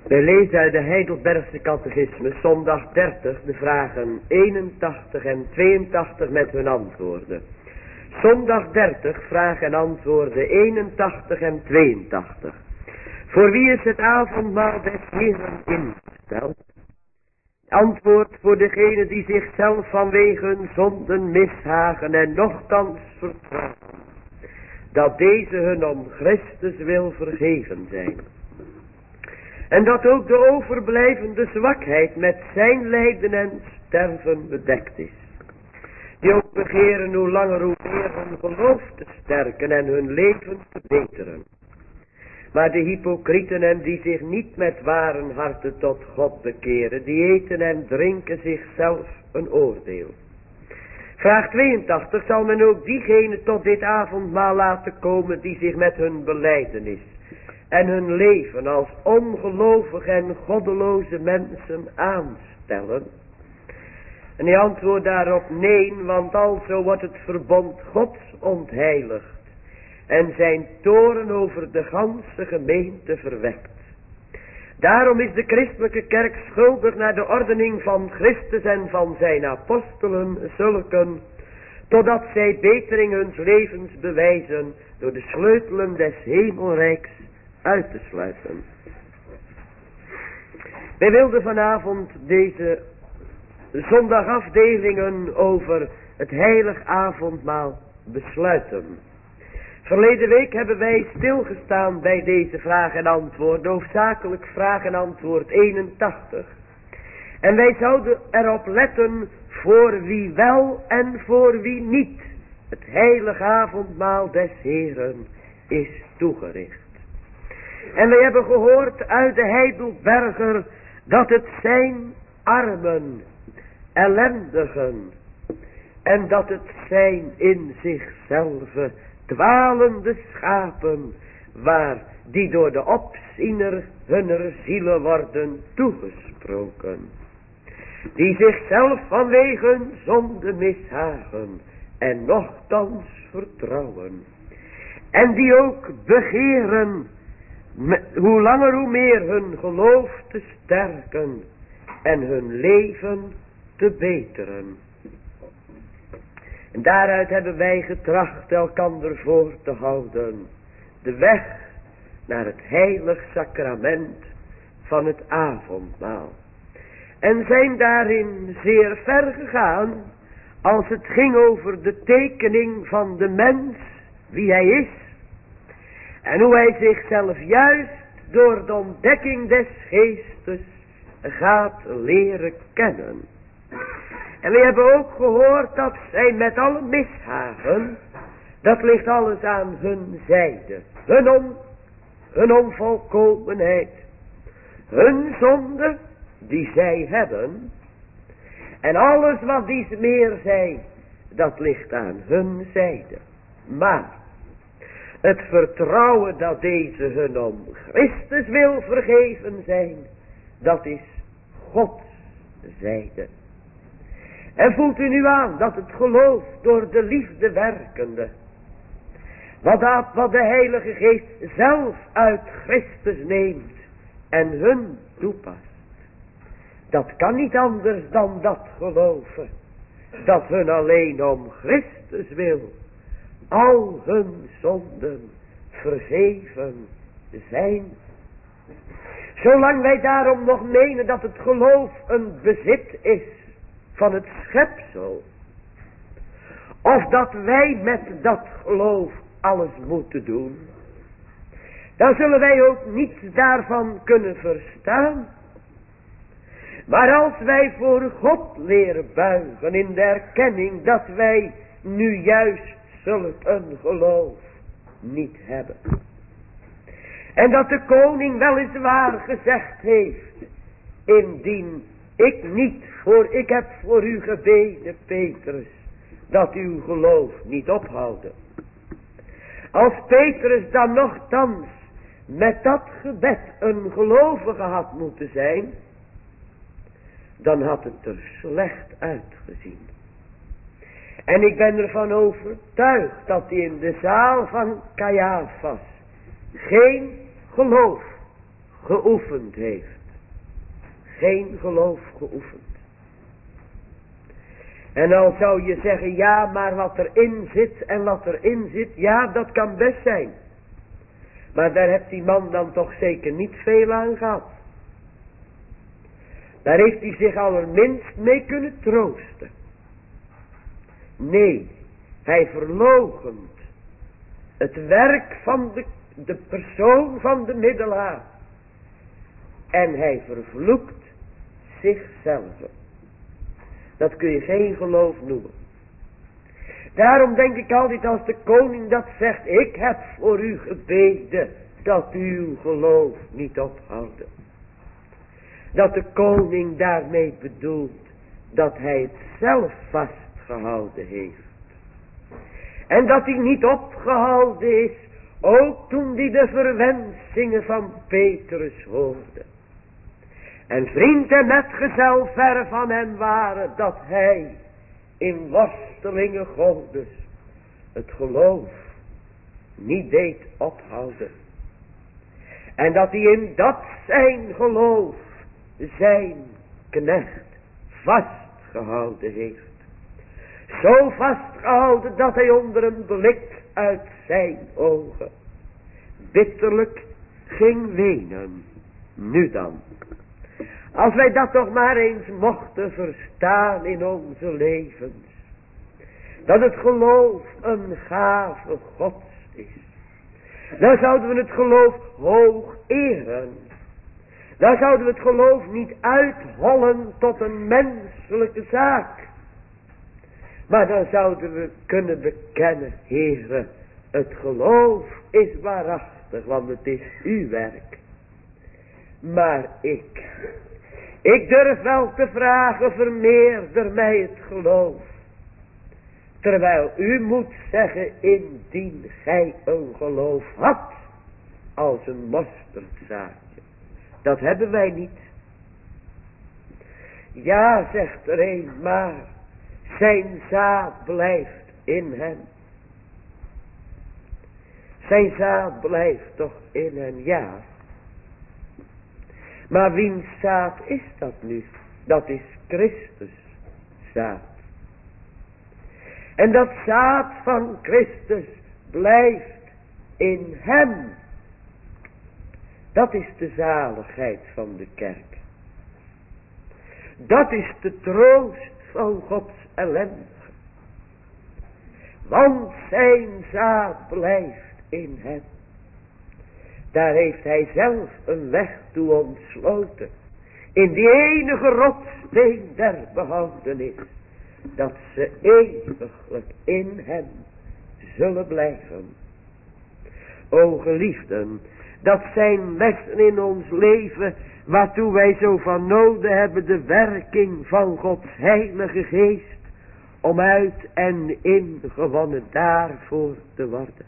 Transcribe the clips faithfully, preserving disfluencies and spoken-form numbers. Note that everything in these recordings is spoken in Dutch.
Wij lezen uit de Heidelbergse catechismus, zondag dertig, de vragen eenentachtig en tweeëntachtig met hun antwoorden. Zondag dertig, vragen en antwoorden eenentachtig en tweeëntachtig. Voor wie is het avondmaal des Heeren ingesteld? Antwoord voor degene die zichzelf vanwege hun zonden mishagen en nochtans vertrouwen, dat deze hun om Christus wil vergeven zijn. En dat ook de overblijvende zwakheid met zijn lijden en sterven bedekt is. Die ook begeren hoe langer hoe meer hun geloof te sterken en hun leven te beteren. Maar de hypocrieten en die zich niet met ware harten tot God bekeren, die eten en drinken zichzelf een oordeel. Vraag tweeëntachtig, zal men ook diegenen tot dit avondmaal laten komen die zich met hun belijdenis en hun leven als ongelovig en goddeloze mensen aanstellen? En hij antwoordt daarop nee, want alzo wordt het verbond Gods ontheiligd en zijn toorn over de ganse gemeente verwekt. Daarom is de christelijke kerk schuldig naar de ordening van Christus en van zijn apostelen zulken, totdat zij betering huns levens bewijzen door de sleutelen des hemelrijks uit te sluiten. Wij wilden vanavond deze zondagafdelingen over het heilig avondmaal besluiten. Verleden week hebben wij stilgestaan bij deze vraag en antwoord, hoofdzakelijk vraag en antwoord eenentachtig. En wij zouden erop letten voor wie wel en voor wie niet het heilige avondmaal des Heeren is toegericht. En wij hebben gehoord uit de Heidelberger dat het zijn armen, ellendigen, en dat het zijn in zichzelf dwalende schapen, waar die door de opziener hunner zielen worden toegesproken, die zichzelf vanwege zonde mishagen en nochtans vertrouwen, en die ook begeren hoe langer hoe meer hun geloof te sterken en hun leven te beteren. En daaruit hebben wij getracht elkander voor te houden de weg naar het heilig sacrament van het avondmaal. En zijn daarin zeer ver gegaan als het ging over de tekening van de mens, wie hij is. En hoe hij zichzelf juist door de ontdekking des geestes gaat leren kennen. En we hebben ook gehoord dat zij met alle mishagen, dat ligt alles aan hun zijde. Hun, on, hun onvolkomenheid, hun zonde die zij hebben. En alles wat die meer zij, dat ligt aan hun zijde. Maar het vertrouwen dat deze hun om Christus wil vergeven zijn, dat is Gods zijde. En voelt u nu aan dat het geloof door de liefde werkende, wat, dat, wat de Heilige Geest zelf uit Christus neemt en hun toepast, dat kan niet anders dan dat geloven, dat hun alleen om Christus wil al hun zonden vergeven zijn. Zolang wij daarom nog menen dat het geloof een bezit is van het schepsel, of dat wij met dat geloof alles moeten doen, dan zullen wij ook niets daarvan kunnen verstaan. Maar als wij voor God leren buigen in de erkenning dat wij nu juist zulk een geloof niet hebben, en dat de koning weliswaar gezegd heeft, indien ik niet voor, ik heb voor u gebeden, Petrus, dat uw geloof niet ophouden. Als Petrus dan nochtans met dat gebed een gelovige had moeten zijn, dan had het er slecht uitgezien. En ik ben ervan overtuigd dat in de zaal van Caiaphas geen geloof geoefend heeft. Geen geloof geoefend. En al zou je zeggen, ja, maar wat erin zit en wat erin zit, ja, dat kan best zijn. Maar daar heeft die man dan toch zeker niet veel aan gehad. Daar heeft hij zich allerminst mee kunnen troosten. Nee, hij verloochent het werk van de, de persoon van de middelaar. En hij vervloekt zichzelf. Dat kun je geen geloof noemen. Daarom denk ik altijd als de koning dat zegt, ik heb voor u gebeden dat uw geloof niet ophouden. Dat de koning daarmee bedoelt dat hij het zelf vastgehouden heeft. En dat hij niet opgehouden is, ook toen hij de verwensingen van Petrus hoorde. En vriend en metgezel ver van hem waren, dat hij in worstelingen Godes het geloof niet deed ophouden. En dat hij in dat zijn geloof zijn knecht vastgehouden heeft. Zo vastgehouden dat hij onder een blik uit zijn ogen bitterlijk ging wenen. Nu dan. Als wij dat toch maar eens mochten verstaan in onze levens. Dat het geloof een gave Gods is. Dan zouden we het geloof hoog eren. Dan zouden we het geloof niet uithollen tot een menselijke zaak. Maar dan zouden we kunnen bekennen, Heere, het geloof is waarachtig, want het is uw werk. Maar ik, ik durf wel te vragen, vermeerder mij het geloof. Terwijl u moet zeggen, indien gij een geloof had, als een mosterdzaadje. Dat hebben wij niet. Ja, zegt er een, maar zijn zaad blijft in hem. Zijn zaad blijft toch in hem, ja. Maar wiens zaad is dat nu? Dat is Christus zaad. En dat zaad van Christus blijft in hem. Dat is de zaligheid van de kerk. Dat is de troost van Gods ellende. Want zijn zaad blijft in hem. Daar heeft hij zelf een weg toe ontsloten. In die enige rotssteen der behoudenis. Dat ze eeuwiglijk in hem zullen blijven. O geliefden, dat zijn lessen in ons leven, waartoe wij zo van noden hebben de werking van Gods heilige geest, om uit en in gewonnen daarvoor te worden.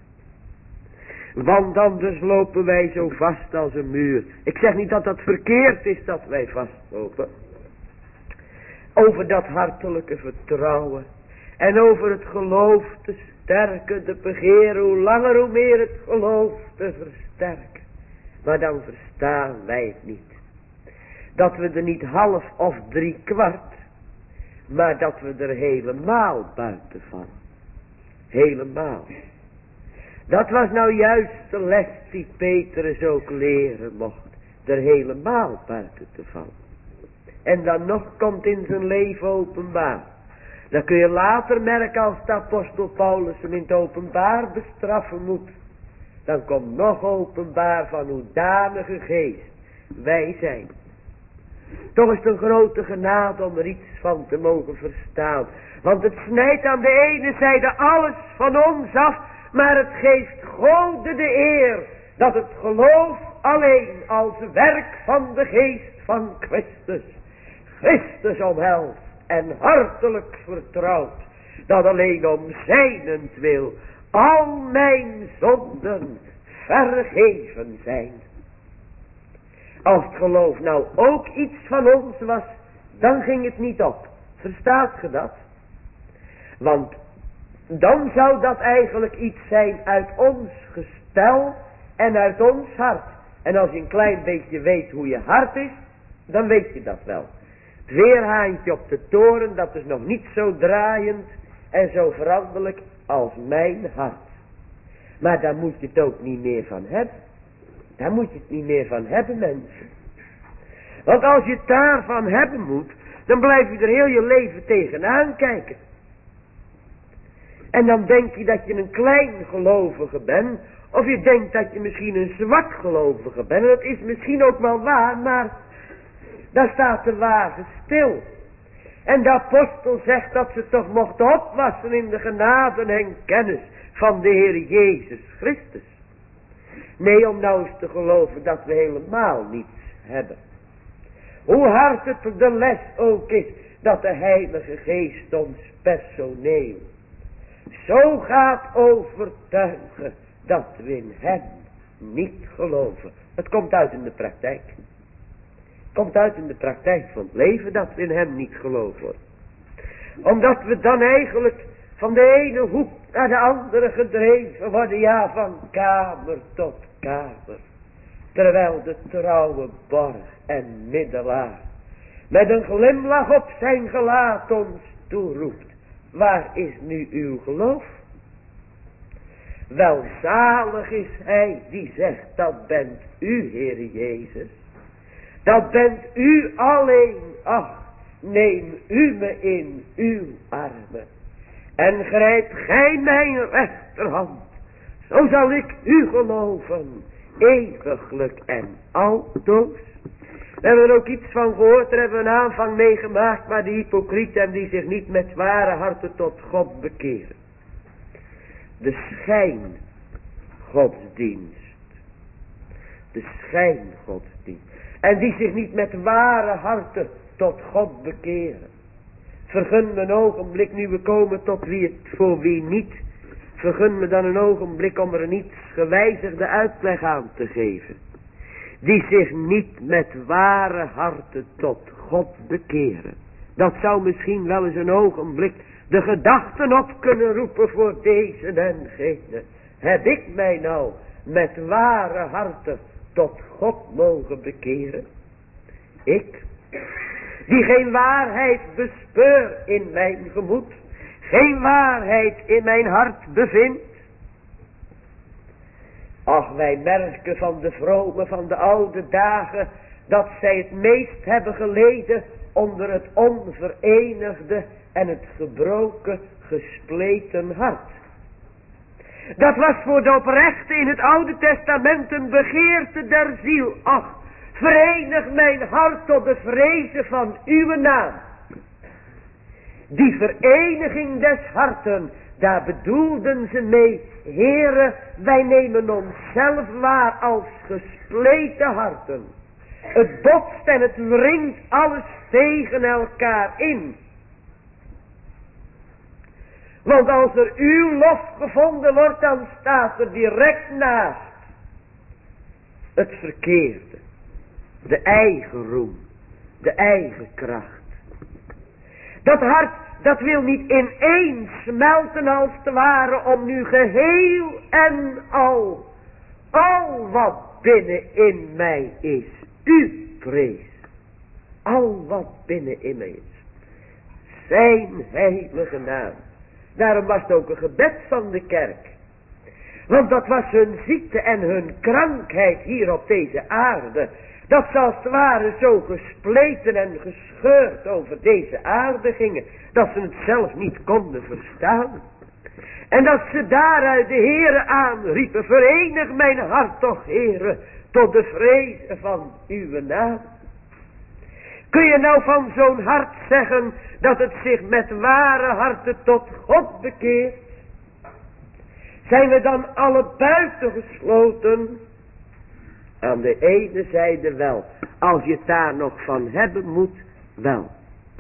Want anders lopen wij zo vast als een muur. Ik zeg niet dat dat verkeerd is dat wij vastlopen. Over dat hartelijke vertrouwen. En over het geloof te sterken, te begeren, hoe langer hoe meer het geloof te versterken. Maar dan verstaan wij het niet. Dat we er niet half of drie kwart, maar dat we er helemaal buiten vallen. Helemaal. Dat was nou juist de les die Petrus ook leren mocht. Er helemaal buiten te vallen. En dan nog komt in zijn leven openbaar. Dan kun je later merken als de apostel Paulus hem in het openbaar bestraffen moet. Dan komt nog openbaar van hoedanige geest wij zijn. Toch is het een grote genade om er iets van te mogen verstaan. Want het snijdt aan de ene zijde alles van ons af. Maar het geeft Gode de eer dat het geloof alleen als werk van de geest van Christus. Christus omhelst en hartelijk vertrouwt dat alleen om zijnentwil al mijn zonden vergeven zijn. Als het geloof nou ook iets van ons was, dan ging het niet op. Verstaat ge dat? Want dan zou dat eigenlijk iets zijn uit ons gestel en uit ons hart. En als je een klein beetje weet hoe je hart is, dan weet je dat wel. Het weerhaantje op de toren, dat is nog niet zo draaiend en zo veranderlijk als mijn hart. Maar daar moet je het ook niet meer van hebben. Daar moet je het niet meer van hebben, mensen. Want als je het daarvan hebben moet, dan blijf je er heel je leven tegenaan kijken. En dan denk je dat je een klein gelovige bent, of je denkt dat je misschien een zwak gelovige bent. En dat is misschien ook wel waar, maar daar staat de wagen stil. En de apostel zegt dat ze toch mochten opwassen in de genade en kennis van de Heer Jezus Christus. Nee, om nou eens te geloven dat we helemaal niets hebben. Hoe hard het de les ook is dat de Heilige Geest ons personeel zo gaat overtuigen dat we in hem niet geloven. Het komt uit in de praktijk. Het komt uit in de praktijk van het leven dat we in hem niet geloven worden. Omdat we dan eigenlijk van de ene hoek naar de andere gedreven worden. Ja, van kamer tot kamer. Terwijl de trouwe borg en middelaar met een glimlach op zijn gelaat ons toeroept. Waar is nu uw geloof? Welzalig is hij die zegt, dat bent u, Heer Jezus. Dat bent u alleen. Ach, neem u me in uw armen. En grijp gij mijn rechterhand. Zo zal ik u geloven. Eeuwiglijk en altoos. We hebben er ook iets van gehoord. Daar hebben we een aanvang meegemaakt. Maar de hypocrieten die zich niet met ware harten tot God bekeren. De schijngodsdienst. De schijngodsdienst. En die zich niet met ware harten tot God bekeren. Vergun me een ogenblik, nu we komen tot wie het voor wie niet. Vergun me dan een ogenblik om er een iets gewijzigde uitleg aan te geven. Die zich niet met ware harten tot God bekeren. Dat zou misschien wel eens een ogenblik de gedachten op kunnen roepen voor deze en gene. Heb ik mij nou met ware harten tot God mogen bekeren? Ik, die geen waarheid bespeur in mijn gemoed, geen waarheid in mijn hart bevindt. Ach, wij merken van de vromen van de oude dagen dat zij het meest hebben geleden onder het onverenigde en het gebroken, gespleten hart. Dat was voor de oprechte in het Oude Testament een begeerte der ziel. Ach, verenig mijn hart tot de vrezen van uw naam. Die vereniging des harten, daar bedoelden ze mee, Heere, wij nemen onszelf waar als gespleten harten. Het botst en het wringt alles tegen elkaar in. Want als er uw lof gevonden wordt, dan staat er direct naast het verkeerde. De eigen roem, de eigen kracht. Dat hart, dat wil niet ineens smelten als het ware om nu geheel en al, al wat binnenin mij is, u prees. Al wat binnenin mij is. Zijn heilige naam. Daarom was het ook een gebed van de kerk. Want dat was hun ziekte en hun krankheid hier op deze aarde. Dat ze als het ware zo gespleten en gescheurd over deze aarde gingen. Dat ze het zelf niet konden verstaan. En dat ze daaruit de Heere aanriepen. Verenig mijn hart toch, Heere, tot de vrezen van uw naam. Kun je nou van zo'n hart zeggen dat het zich met ware harten tot God bekeert? Zijn we dan alle buitengesloten? Aan de ene zijde wel. Als je het daar nog van hebben moet, wel.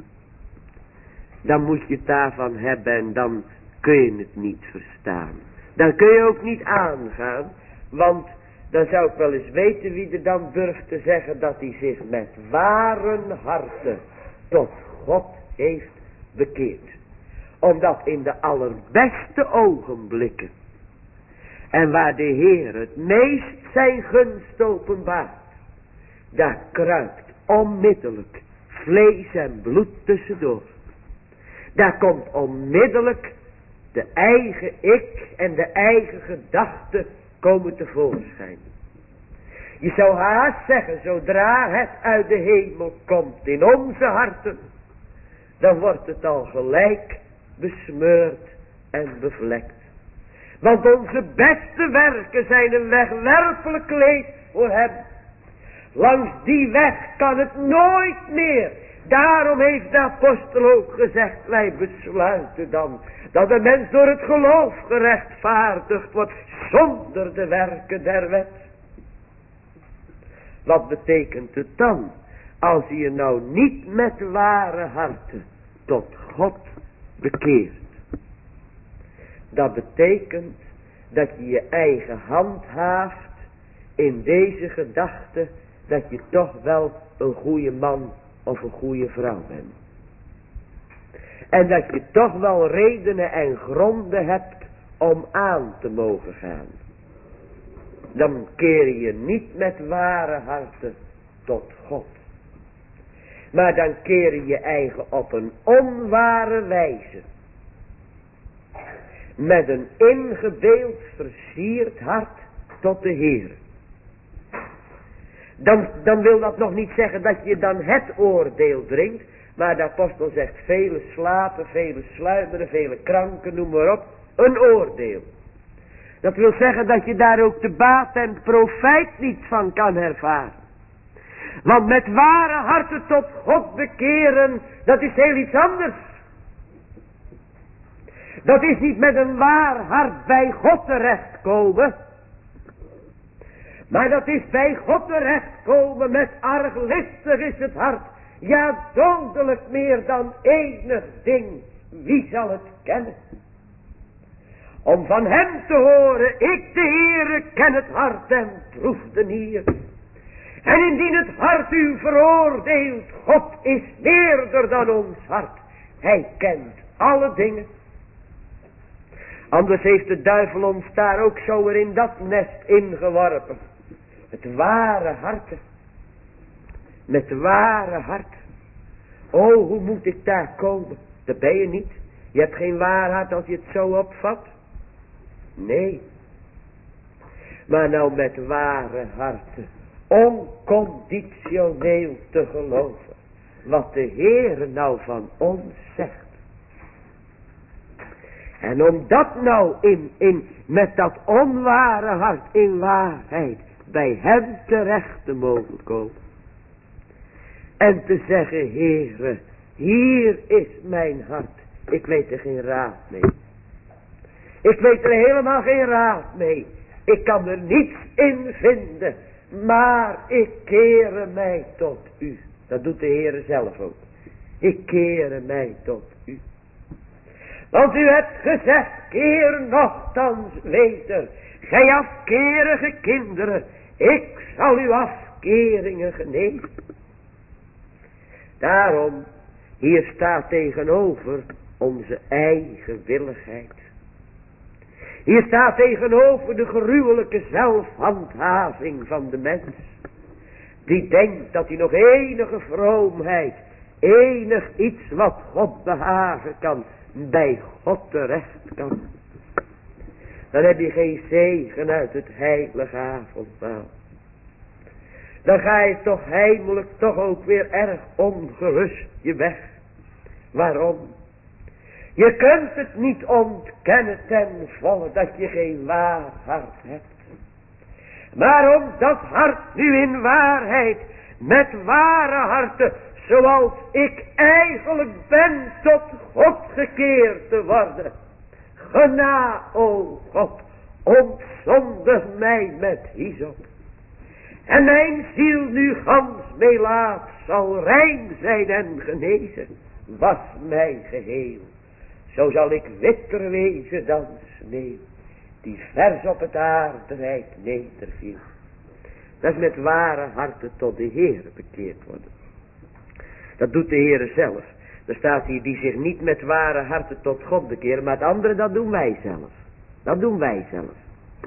Dan moet je het daarvan hebben en dan kun je het niet verstaan. Dan kun je ook niet aangaan. Want dan zou ik wel eens weten wie er dan durft te zeggen dat hij zich met ware harten tot God heeft bekeerd. Omdat in de allerbeste ogenblikken En waar de Heer het meest zijn gunst openbaart, daar kruipt onmiddellijk vlees en bloed tussendoor. Daar komt onmiddellijk de eigen ik en de eigen gedachten komen tevoorschijn. Je zou haast zeggen, zodra het uit de hemel komt in onze harten, dan wordt het al gelijk besmeurd en bevlekt. Want onze beste werken zijn een wegwerpelijk leed voor hem. Langs die weg kan het nooit meer. Daarom heeft de apostel ook gezegd, wij besluiten dan dat de mens door het geloof gerechtvaardigd wordt zonder de werken der wet. Wat betekent het dan als je je nou niet met ware harten tot God bekeert? Dat betekent dat je je eigen handhaaft in deze gedachte dat je toch wel een goede man of een goede vrouw bent. En dat je toch wel redenen en gronden hebt om aan te mogen gaan. Dan keer je niet met ware harten tot God. Maar dan keer je je eigen op een onware wijze. Met een ingebeeld versierd hart tot de Heer. Dan, dan wil dat nog niet zeggen dat je dan het oordeel drinkt. Maar de apostel zegt, vele slapen, vele sluimeren, vele kranken, noem maar op. Een oordeel. Dat wil zeggen dat je daar ook de baat en profijt niet van kan ervaren. Want met ware harten tot God bekeren, dat is heel iets anders. Dat is niet met een waar hart bij God terechtkomen. Maar dat is bij God terechtkomen met arglistig is het hart. Ja, dodelijk meer dan enig ding. Wie zal het kennen? Om van hem te horen, ik de Heere ken het hart en proef de nier. En indien het hart u veroordeelt, God is meerder dan ons hart. Hij kent alle dingen. Anders heeft de duivel ons daar ook zo weer in dat nest ingeworpen. Het ware hart. Met ware hart. Oh, hoe moet ik daar komen? Dat ben je niet. Je hebt geen waar hart als je het zo opvat. Nee. Maar nou met ware harten. Onconditioneel te geloven. Wat de Heere nou van ons zegt. En om dat nou in, in, met dat onware hart in waarheid bij hem terecht te mogen komen. En te zeggen, Heere, hier is mijn hart. Ik weet er geen raad mee. Ik weet er helemaal geen raad mee. Ik kan er niets in vinden. Maar ik kere mij tot u. Dat doet de Heere zelf ook. Ik kere mij tot u. Want u hebt gezegd, keer nochtans weder, gij afkerige kinderen, ik zal uw afkeringen genezen. Daarom, hier staat tegenover onze eigen willigheid. Hier staat tegenover de gruwelijke zelfhandhaving van de mens. Die denkt dat hij nog enige vroomheid, enig iets wat God behagen kan, bij God terecht kan. Dan heb je geen zegen uit het heilige avondmaal. Dan ga je toch heimelijk toch ook weer erg ongerust je weg. Waarom? Je kunt het niet ontkennen ten volle dat je geen waar hart hebt. Maar om dat hart nu in waarheid, met ware harten, zoals ik eigenlijk ben, tot God gekeerd te worden. Gena, o God, ontzondig mij met hyssop. En mijn ziel nu gans meelaat zal rein zijn en genezen. Was mij geheel. Zo zal ik witter wezen dan sneeuw, die vers op het aardrijk nederviel. Dat is met ware harten tot de Heer bekeerd worden. Dat doet de Heer zelf. Er staat hier die zich niet met ware harten tot God bekeren, maar het andere dat doen wij zelf. Dat doen wij zelf.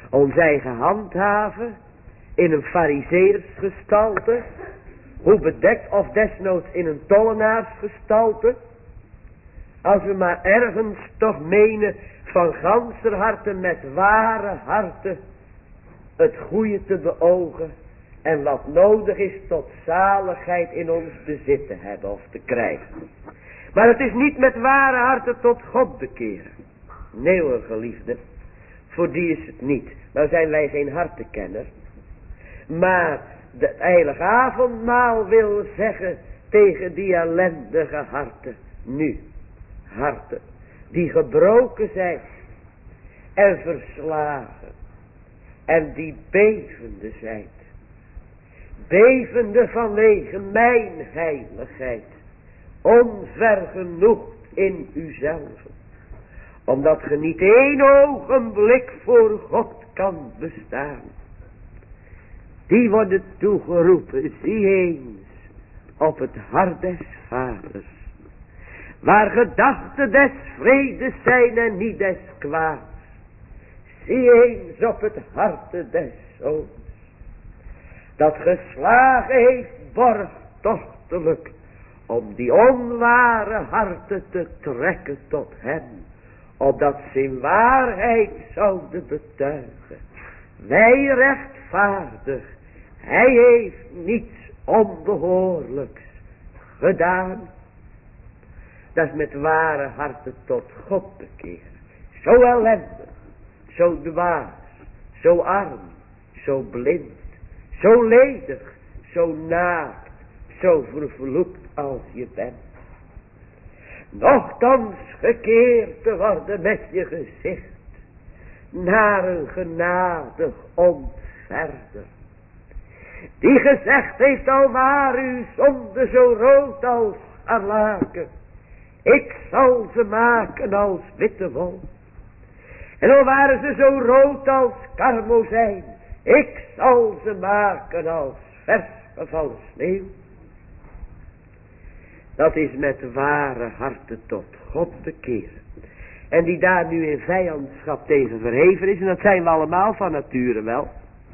Ons eigen handhaven in een farizeersgestalte, hoe bedekt of desnoods in een tollenaarsgestalte, als we maar ergens toch menen van ganser harte met ware harte het goede te beogen en wat nodig is tot zaligheid in ons bezit te hebben of te krijgen. Maar het is niet met ware harte tot God bekeren. Nee hoor geliefde, voor die is het niet. Nou zijn wij geen hartenkenner. Maar het heilige avondmaal wil zeggen tegen die ellendige harten. Nu, harten die gebroken zijn en verslagen. En die bevende zijn. Bevende vanwege mijn heiligheid. Onvergenoegd in uzelf. Omdat ge niet één ogenblik voor God kan bestaan. Die worden toegeroepen, zie eens, op het hart des vaders. Waar gedachten des vredes zijn en niet des kwaads. Zie eens op het hart des zoons. Dat geslagen heeft borgtochtelijk om die onware harten te trekken tot hem. Opdat ze in waarheid zouden betuigen. Wij rechtvaardig. Hij heeft niets onbehoorlijks gedaan. Dat is met ware harten tot God bekeren. Zo ellendig. Zo dwaas. Zo arm. Zo blind. Zo ledig. Zo naakt. Zo vervloekt als je bent. Nochtans gekeerd te worden met je gezicht. Naar een genadig ontferder. Die gezegd heeft al waar uw zonde zo rood als scharlaken. Ik zal ze maken als witte wol. En al waren ze zo rood als karmozijn. Ik zal ze maken als vers gevallen sneeuw. Dat is met ware harten tot God bekeren. En die daar nu in vijandschap tegen verheven is. En dat zijn we allemaal van nature wel.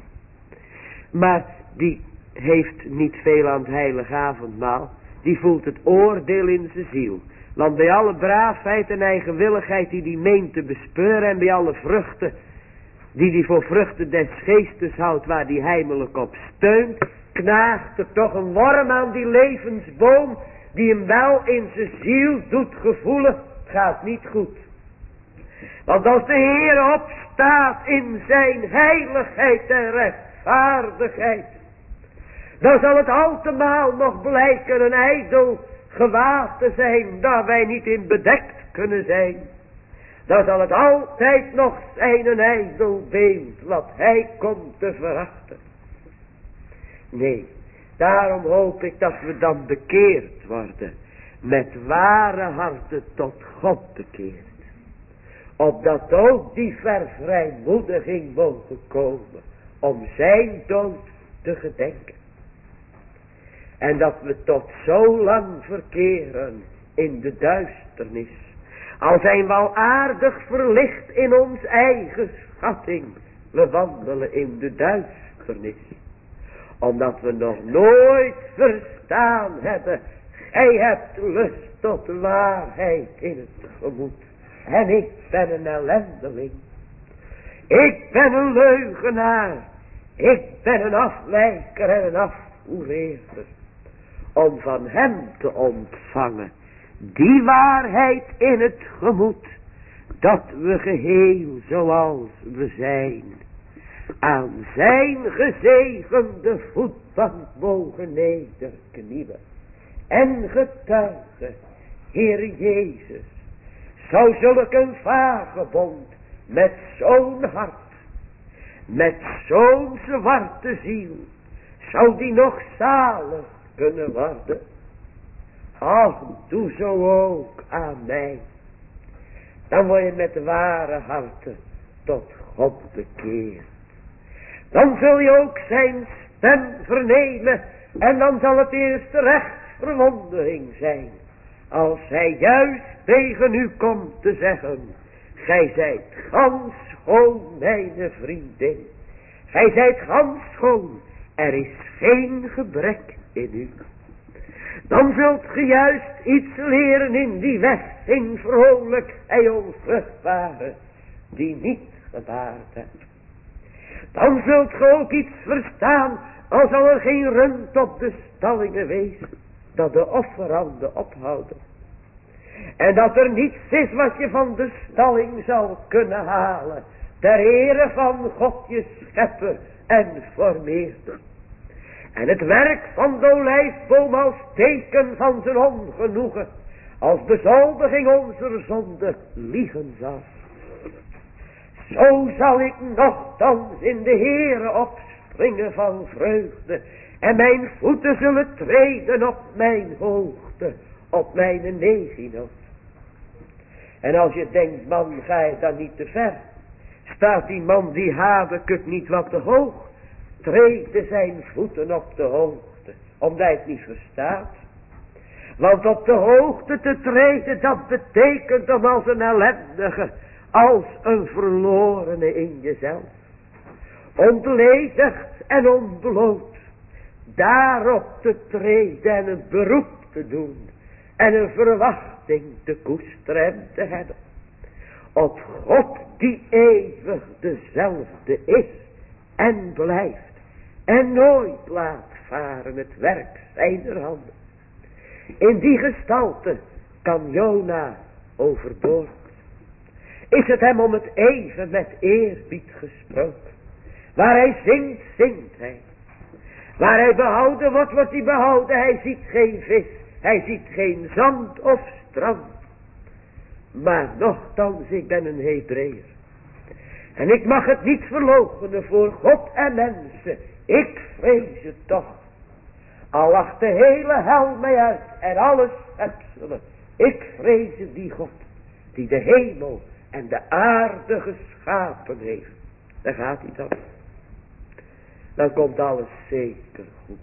Maar die heeft niet veel aan het heilige avondmaal. Die voelt het oordeel in zijn ziel. Want bij alle braafheid en eigenwilligheid die die meent te bespeuren. En bij alle vruchten die die voor vruchten des geestes houdt. Waar die heimelijk op steunt. Knaagt er toch een worm aan die levensboom. Die hem wel in zijn ziel doet gevoelen. Het gaat niet goed. Want als de Heer opstaat in zijn heiligheid en rechtvaardigheid. Dan zal het altemaal nog blijken een ijdel gewaad te zijn. Daar wij niet in bedekt kunnen zijn. Dan zal het altijd nog zijn een ijdel beeld. Wat hij komt te verachten. Nee. Daarom hoop ik dat we dan bekeerd worden. Met ware harten tot God bekeerd. Opdat ook die vervrijmoediging mogen komen. Om zijn dood te gedenken. En dat we tot zo lang verkeren in de duisternis. Al zijn we al aardig verlicht in ons eigen schatting. We wandelen in de duisternis. Omdat we nog nooit verstaan hebben. Gij hebt lust tot waarheid in het gemoed. En ik ben een ellendeling. Ik ben een leugenaar. Ik ben een afwijker en een afvoereerder. Om van hem te ontvangen. Die waarheid in het gemoed. Dat we geheel zoals we zijn. Aan zijn gezegende voetbank mogen nederknielen. En getuigen, Heer Jezus. Zou zulk een vagebond met zo'n hart. Met zo'n zwarte ziel. Zou die nog zalig kunnen worden. Ach, doe zo ook aan mij. Dan word je met ware harten tot God bekeerd. Dan zul je ook zijn stem vernemen. En dan zal het eerst recht verwondering zijn. Als hij juist tegen u komt te zeggen. gij zijt gans schoon, mijn vriendin. Gij zijt gans schoon, er is geen gebrek in u. Dan zult ge juist iets leren in die weg, in vrolijk en onvruchtbare, die niet gebaard hebt. Dan zult ge ook iets verstaan, al zal er geen rund op de stallingen wezen, dat de offeranden ophouden. En dat er niets is wat je van de stalling zal kunnen halen, ter ere van God je schepper en formeerder. En het werk van de olijfboom als teken van zijn ongenoegen, als bezoldiging onze zonde, liegen zal. Zo zal ik nochtans in de Heere opspringen van vreugde, en mijn voeten zullen treden op mijn hoogte, op mijn neginot. En als je denkt, man, ga je dan niet te ver? Staat die man die Habakuk niet wat te hoog? Treden zijn voeten op de hoogte, omdat hij het niet verstaat. Want op de hoogte te treden, dat betekent om als een ellendige, als een verlorene in jezelf, ontledigd en ontbloot, daarop te treden en een beroep te doen en een verwachting te koesteren en te hebben op God die eeuwig dezelfde is en blijft en nooit laat varen het werk zijner handen. In die gestalte kan Jona overboord. Is het hem om het even met eerbied gesproken. Waar hij zingt, zingt hij. Waar hij behouden wordt, wordt hij behouden. Hij ziet geen vis, hij ziet geen zand of strand. Maar nochtans, ik ben een Hebreeër. En ik mag het niet verloochenen voor God en mensen. Ik vrees het toch. Al lacht de hele hel mij uit en alles schepselen. Ik vrees die God die de hemel en de aarde geschapen heeft. Daar gaat hij dan. Dan komt alles zeker goed.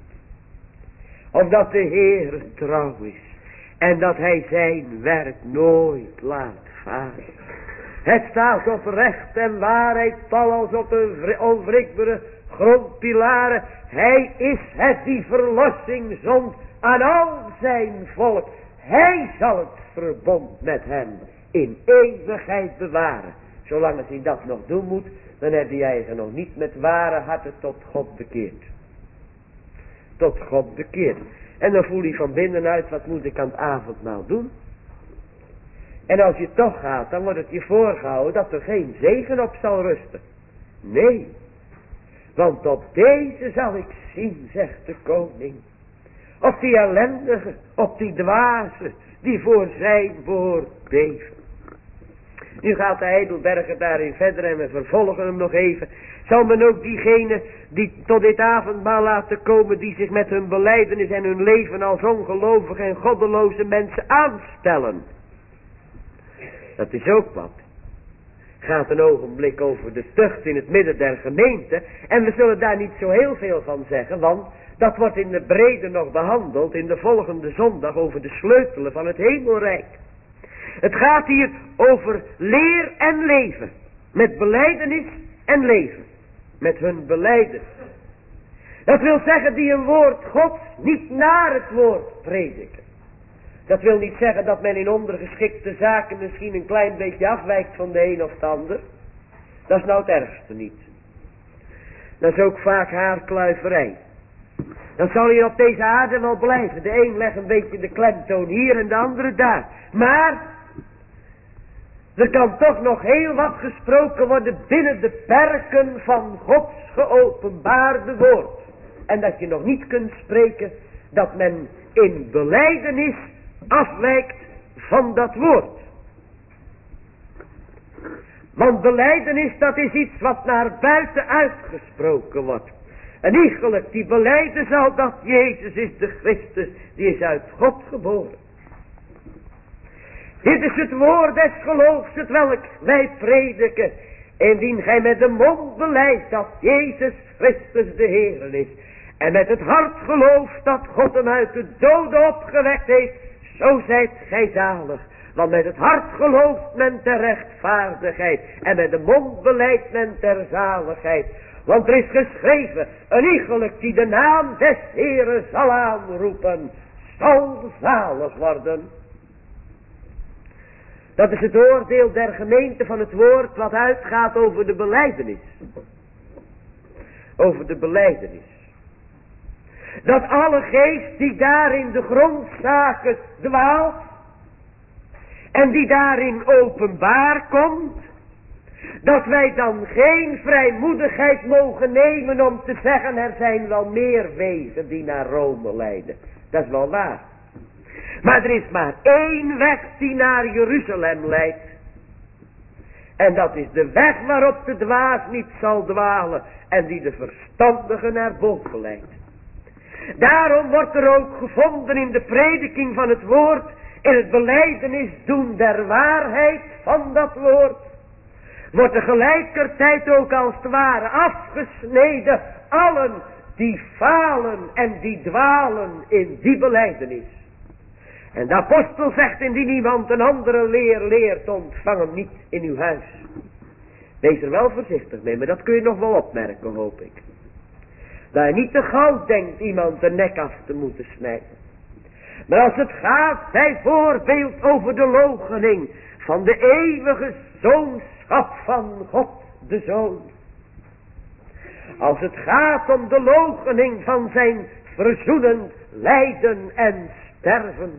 Omdat de Heer trouw is. En dat hij zijn werk nooit laat varen. Het staat op recht en waarheid pal als op een onwrikbare grondpilaren. Hij is het die verlossing zond aan al zijn volk. Hij zal het verbond met hem in eeuwigheid bewaren. Zolang als hij dat nog doen moet, dan heb hij zich nog niet met ware harten tot God bekeerd. Tot God bekeerd. En dan voel je van binnenuit, wat moet ik aan het avondmaal doen? En als je toch gaat, dan wordt het je voorgehouden dat er geen zegen op zal rusten. Nee, want op deze zal ik zien, zegt de koning. Op die ellendige, op die dwaze, die voor zijn woord beven. Nu gaat de Heidelberger daarin verder en we vervolgen hem nog even. Zal men ook diegenen die tot dit avondmaal laten komen, die zich met hun belijdenis en hun leven als ongelovige en goddeloze mensen aanstellen. Dat is ook wat. Gaat een ogenblik over de tucht in het midden der gemeente. En we zullen daar niet zo heel veel van zeggen, want dat wordt in de brede nog behandeld in de volgende zondag over de sleutelen van het hemelrijk. Het gaat hier over leer en leven. Met belijdenis en leven. Met hun belijden. Dat wil zeggen die een woord Gods niet naar het woord prediken. Dat wil niet zeggen dat men in ondergeschikte zaken misschien een klein beetje afwijkt van de een of de ander. Dat is nou het ergste niet. Dat is ook vaak haarkluiverij. Dan zal je op deze aarde wel blijven. De een legt een beetje de klemtoon hier en de andere daar. Maar er kan toch nog heel wat gesproken worden binnen de perken van Gods geopenbaarde woord. En dat je nog niet kunt spreken dat men in belijdenis afwijkt van dat woord. Want belijdenis, dat is iets wat naar buiten uitgesproken wordt. En iegelijk die belijden zal dat Jezus is de Christus, die is uit God geboren. Dit is het woord des geloofs, het welk wij prediken. Indien gij met de mond belijdt dat Jezus Christus de Heer is. En met het hart gelooft dat God hem uit de doden opgewekt heeft. Zo zijt gij zalig. Want met het hart gelooft men ter rechtvaardigheid. En met de mond beleidt men ter zaligheid. Want er is geschreven, een iegelijk die de naam des Heeren zal aanroepen, zal zalig worden. Dat is het oordeel der gemeente van het woord wat uitgaat over de belijdenis. Over de belijdenis. Dat alle geest die daarin de grondzaken dwaalt en die daarin openbaar komt, dat wij dan geen vrijmoedigheid mogen nemen om te zeggen, er zijn wel meer wegen die naar Rome leiden. Dat is wel waar. Maar er is maar één weg die naar Jeruzalem leidt. En dat is de weg waarop de dwaas niet zal dwalen en die de verstandige naar boven leidt. Daarom wordt er ook gevonden in de prediking van het woord, in het belijdenis doen der waarheid van dat woord, wordt tegelijkertijd ook als het ware afgesneden allen die falen en die dwalen in die belijdenis. En de apostel zegt, indien iemand een andere leer leert, ontvang hem niet in uw huis. Wees er wel voorzichtig mee, maar dat kun je nog wel opmerken, hoop ik. Dat je niet te gauw denkt iemand de nek af te moeten snijden. Maar als het gaat bijvoorbeeld over de loochening van de eeuwige zoonschap van God de Zoon. Als het gaat om de loochening van zijn verzoenend lijden en sterven.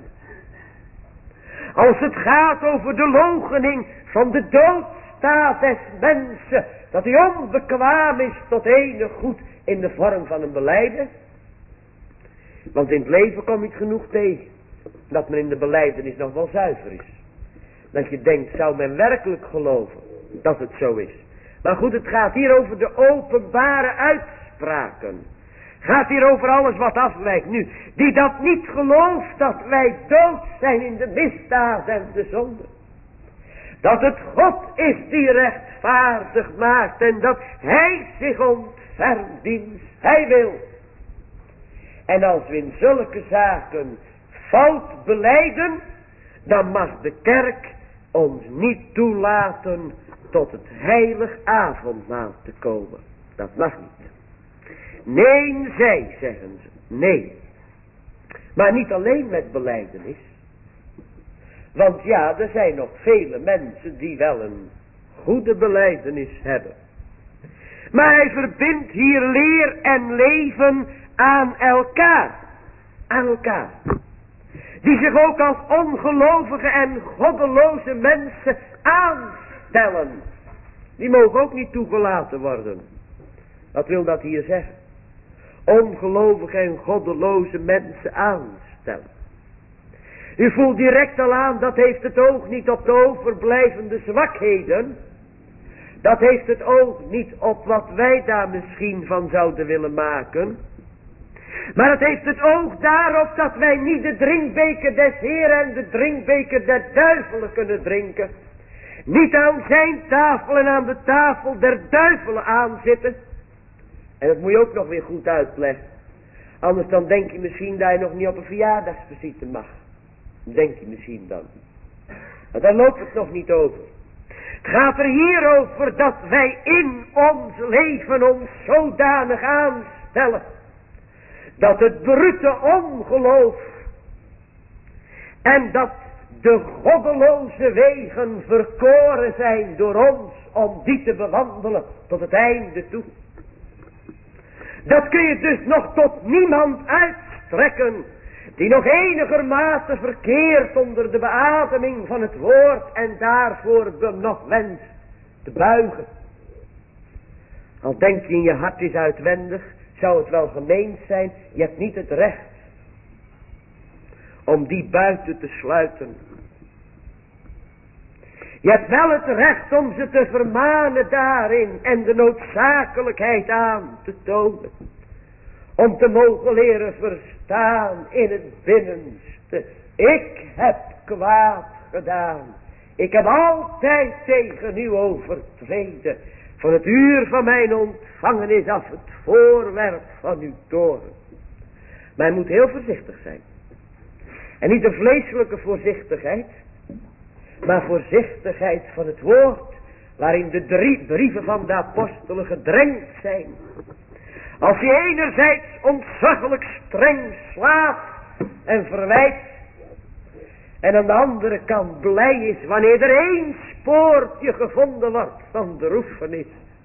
Als het gaat over de loochening van de doodstaat des mensen, dat hij onbekwaam is tot enig goed in de vorm van een belijden. Want in het leven kom je het genoeg tegen, dat men in de belijdenis nog wel zuiver is. Dat je denkt, zou men werkelijk geloven dat het zo is. Maar goed, het gaat hier over de openbare uitspraken. Gaat hier over alles wat afwijkt. Nu, die dat niet gelooft dat wij dood zijn in de misdaad en de zonde. Dat het God is die rechtvaardig maakt en dat hij zich ontfermt diens hij wil. En als we in zulke zaken fout belijden, dan mag de kerk ons niet toelaten tot het heilig avondmaal te komen. Dat mag niet. Nee, zij, zeggen ze. Nee. Maar niet alleen met belijdenis. Want ja, er zijn nog vele mensen die wel een goede belijdenis hebben. Maar hij verbindt hier leer en leven aan elkaar. Aan elkaar. Die zich ook als ongelovige en goddeloze mensen aanstellen. Die mogen ook niet toegelaten worden. Wat wil dat hier zeggen? Ongelovige en goddeloze mensen aanstellen. U voelt direct al aan, dat heeft het oog niet op de overblijvende zwakheden. Dat heeft het oog niet op wat wij daar misschien van zouden willen maken. Maar het heeft het oog daarop dat wij niet de drinkbeker des Heeren en de drinkbeker der duivelen kunnen drinken. Niet aan zijn tafel en aan de tafel der duivelen aanzitten. En dat moet je ook nog weer goed uitleggen. Anders dan denk je misschien dat je nog niet op een verjaardagsvisite mag. Denk je misschien dan. Maar daar loopt het nog niet over. Het gaat er hier over dat wij in ons leven ons zodanig aanstellen. Dat het brute ongeloof en dat de goddeloze wegen verkoren zijn door ons om die te bewandelen tot het einde toe. Dat kun je dus nog tot niemand uitstrekken die nog enigermate verkeert onder de beademing van het woord en daarvoor nog wenst te buigen. Al denk je in je hart is uitwendig, zou het wel gemeend zijn, je hebt niet het recht om die buiten te sluiten. Je hebt wel het recht om ze te vermanen daarin en de noodzakelijkheid aan te tonen. Om te mogen leren verstaan in het binnenste. Ik heb kwaad gedaan. Ik heb altijd tegen u overtreden. Van het uur van mijn ontvangenis af het voorwerp van uw toorn. Maar je moet heel voorzichtig zijn. En niet een vleeselijke voorzichtigheid. maar voorzichtigheid van het woord, waarin de drie brieven van de apostelen gedrenkt zijn. Als hij enerzijds ontzaglijk streng slaat en verwijt, en aan de andere kant blij is wanneer er één spoortje gevonden wordt van de roefenis.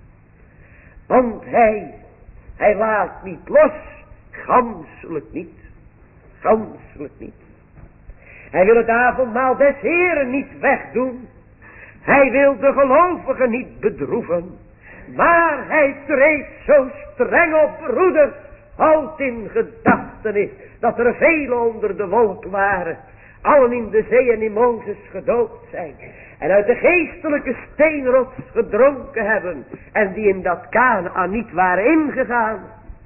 Want hij, hij laat niet los, ganselijk niet, ganselijk niet. Hij wil het avondmaal des Heren niet wegdoen. Hij wil de gelovigen niet bedroeven. Maar hij treedt zo streng op, broeders, houdt in gedachtenis dat er velen onder de wolk waren, allen in de zee en in Mozes gedoopt zijn, en uit de geestelijke steenrots gedronken hebben, en die in dat Kanaan niet waren ingegaan.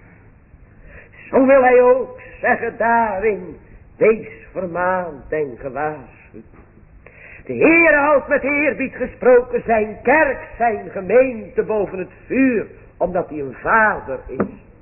Zo wil hij ook zeggen daarin, wees vermaand en gewaarschuwd. De Heer houdt met eerbied gesproken zijn kerk, zijn gemeente boven het vuur, omdat hij een vader is.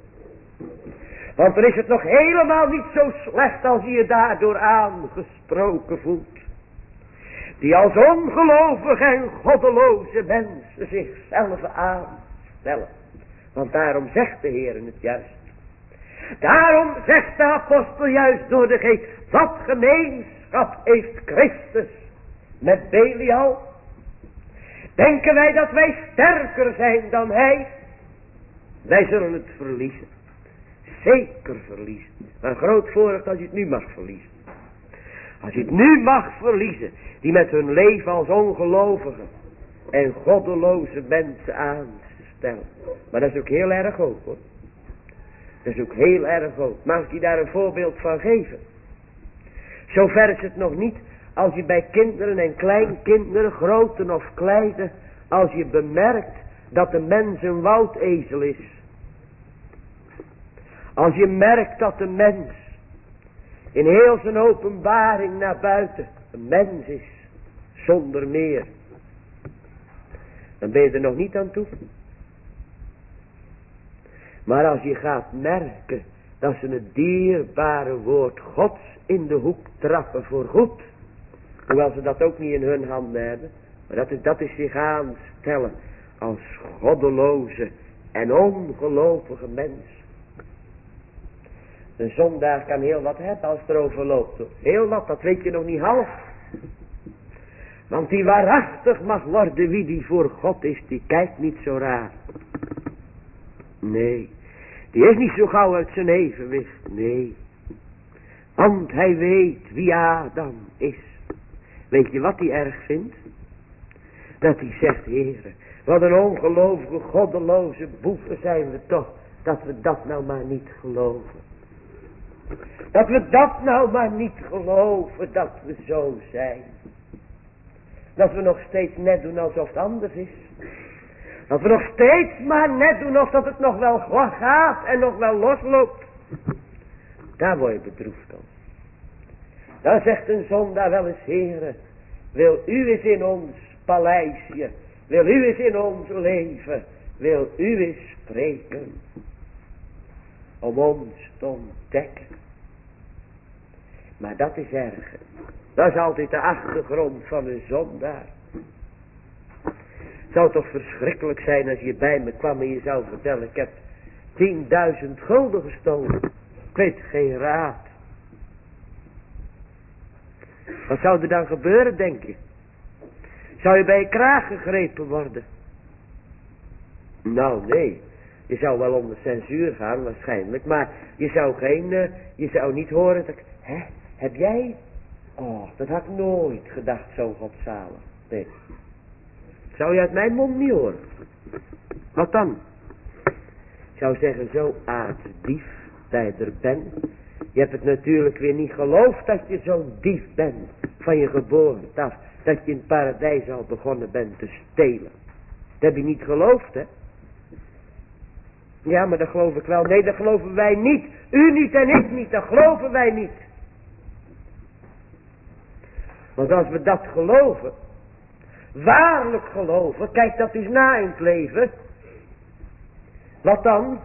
Want dan is het nog helemaal niet zo slecht als je je daardoor aangesproken voelt. Die als ongelovige en goddeloze mensen zichzelf aanstellen. Want daarom zegt de Heer het juist. Daarom zegt de apostel juist door de geest, wat gemeenschap heeft Christus met Belial? Denken wij dat wij sterker zijn dan hij? Wij zullen het verliezen. Zeker verliezen. Maar een groot voorrecht als je het nu mag verliezen. Als je het nu mag verliezen. Die met hun leven als ongelovigen en goddeloze mensen aanstellen. Maar dat is ook heel erg ook hoor. Dat is ook heel erg ook. Mag ik je daar een voorbeeld van geven? Zover is het nog niet. Als je bij kinderen en kleinkinderen, grote of kleine, als je bemerkt dat de mens een woudezel is. Als je merkt dat de mens in heel zijn openbaring naar buiten een mens is, zonder meer, dan ben je er nog niet aan toe. Maar als je gaat merken dat ze het dierbare woord Gods in de hoek trappen voor goed, hoewel ze dat ook niet in hun handen hebben, maar dat is, dat is zich aanstellen als goddeloze en ongelovige mens. Een zondaar kan heel wat hebben als het erover loopt. Heel wat, dat weet je nog niet half. Want die waarachtig mag worden wie die voor God is, die kijkt niet zo raar. Nee, die is niet zo gauw uit zijn evenwicht. Nee, want hij weet wie Adam is. Weet je wat hij erg vindt? Dat hij zegt, Heere, wat een ongelovige, goddeloze boeven zijn we toch, dat we dat nou maar niet geloven. Dat we dat nou maar niet geloven, dat we zo zijn. Dat we nog steeds net doen alsof het anders is. Dat we nog steeds maar net doen alsof het nog wel gaat en nog wel losloopt. Daar word je bedroefd om. Dan zegt een zondaar wel eens, Heere, wil u eens in ons paleisje, wil u eens in ons leven, wil u eens spreken, om ons te ontdekken. Maar dat is erg. Dat is altijd de achtergrond van een zondaar. Het zou toch verschrikkelijk zijn als je bij me kwam en je zou vertellen, ik heb tienduizend gulden gestolen. Ik weet geen raad. Wat zou er dan gebeuren, denk je? Zou je bij je kraag gegrepen worden? Nou, nee. Je zou wel onder censuur gaan, waarschijnlijk. Maar je zou geen, uh, je zou niet horen dat ik, hè, heb jij? Oh, dat had ik nooit gedacht, zo godzalig. Nee. Zou je uit mijn mond niet horen. Wat dan? Ik zou zeggen, zo aardsdief dat je er bent. Je hebt het natuurlijk weer niet geloofd dat je zo'n dief bent van je geboorte af. Dat je in het paradijs al begonnen bent te stelen. Dat heb je niet geloofd, hè? Ja, maar dat geloof ik wel. Nee, dat geloven wij niet. U niet en ik niet, dat geloven wij niet. Want als we dat geloven, waarlijk geloven, kijk dat eens na in het leven. Wat dan?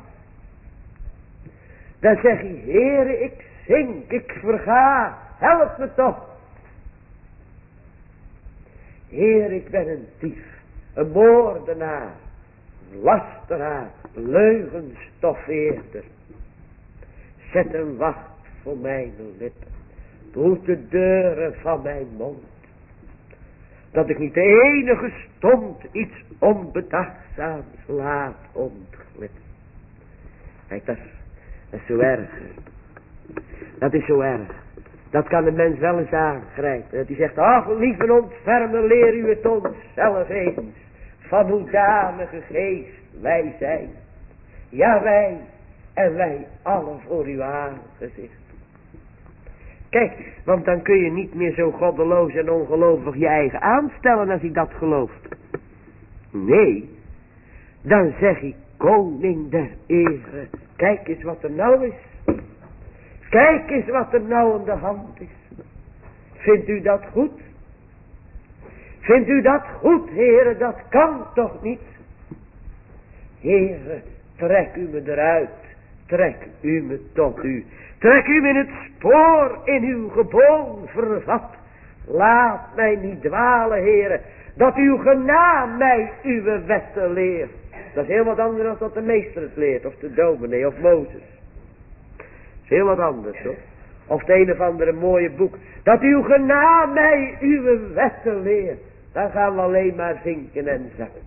Dan zeg je, Heere, ik zink, ik verga, help me toch. Heer, ik ben een dief, een moordenaar, een lasteraar, leugenstoffeerder. Zet een wacht voor mijn lippen, behoed de deuren van mijn mond, dat ik niet de enige stond iets onbedachtzaams laat ontglippen. Kijk, dat is, dat is zo erg. Dat is zo erg. Dat kan de mens wel eens aangrijpen. Dat hij zegt, ach lieve ontfermer, leer u het ons zelf eens, van hoedanige geest wij zijn. Ja, wij en wij allen voor uw aangezicht. Kijk, want dan kun je niet meer zo goddeloos en ongelovig je eigen aanstellen als ik dat geloof. Nee, dan zeg ik, koning der ere, kijk eens wat er nou is. Kijk eens wat er nou aan de hand is. Vindt u dat goed? Vindt u dat goed, heren? Dat kan toch niet? Heren, trek u me eruit. Trek u me tot u. Trek u me in het spoor in uw geboon vervat. Laat mij niet dwalen, heren. Dat uw genaam mij uw wetten leert. Dat is heel wat anders dan dat de meester het leert. Of de dominee of Mozes. Dat is heel wat anders, hoor. Of het een of andere mooie boek. Dat uw genaam mij uw wetten leert. Dan gaan we alleen maar zinken en zakken.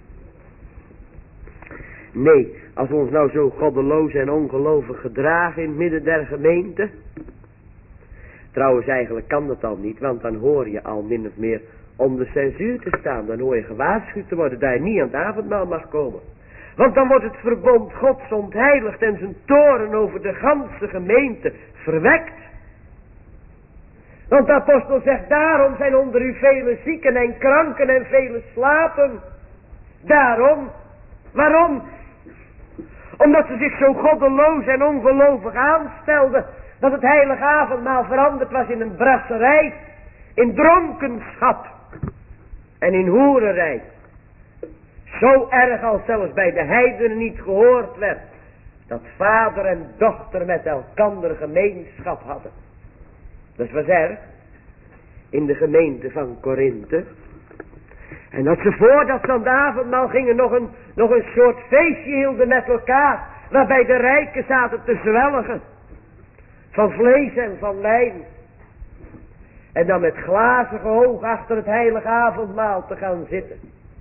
Nee, als we ons nou zo goddeloos en ongelovig gedragen in het midden der gemeente. Trouwens, eigenlijk kan dat al niet, want dan hoor je al min of meer onder censuur te staan. Dan hoor je gewaarschuwd te worden dat je niet aan het avondmaal mag komen. Want dan wordt het verbond Gods ontheiligd en zijn toorn over de ganse gemeente verwekt. Want de apostel zegt, daarom zijn onder u vele zieken en kranken en vele slapen. Daarom, waarom? Omdat ze zich zo goddeloos en ongelovig aanstelden, dat het heilige avondmaal veranderd was in een brasserij, in dronkenschap en in hoererij. Zo erg als zelfs bij de heidenen niet gehoord werd, dat vader en dochter met elkander gemeenschap hadden. Dat was erg, in de gemeente van Korinthe. En dat ze voordat ze aan de avondmaal gingen nog een, nog een soort feestje hielden met elkaar, waarbij de rijken zaten te zwelgen, van vlees en van wijn. En dan met glazige ogen achter het heilige avondmaal te gaan zitten.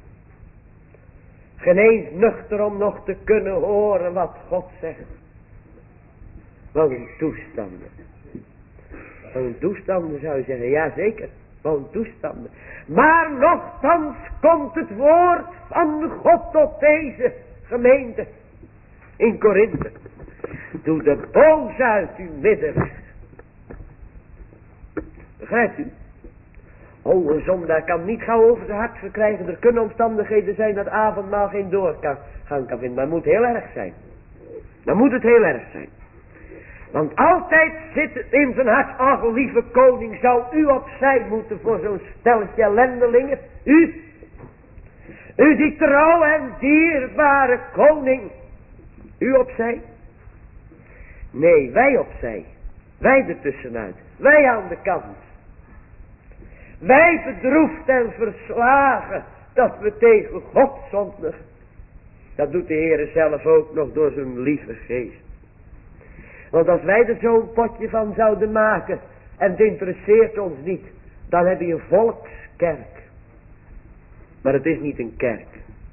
Geen eens nuchter om nog te kunnen horen wat God zegt. Wat een toestanden. Wat een toestanden zou je zeggen, ja zeker. Wat een toestanden. Maar nochtans komt het woord van God tot deze gemeente in Korinthe. Doe de boos uit uw midden weg. Begrijpt u? Oh, een zondaar kan niet gauw over zijn hart verkrijgen. Er kunnen omstandigheden zijn dat avondmaal geen doorgang kan vinden. Maar het moet heel erg zijn. Dan moet het heel erg zijn. Want altijd zit het in zijn hart, ach lieve koning, zou u opzij moeten voor zo'n stelletje ellendelingen? U? U die trouw en dierbare koning. U opzij? Nee, wij opzij. Wij ertussenuit. Wij aan de kant. Wij bedroefd en verslagen dat we tegen God zondigen. Dat doet de Heer zelf ook nog door zijn lieve geest. Want als wij er zo'n potje van zouden maken en het interesseert ons niet, dan heb je een volkskerk. Maar het is niet een kerk.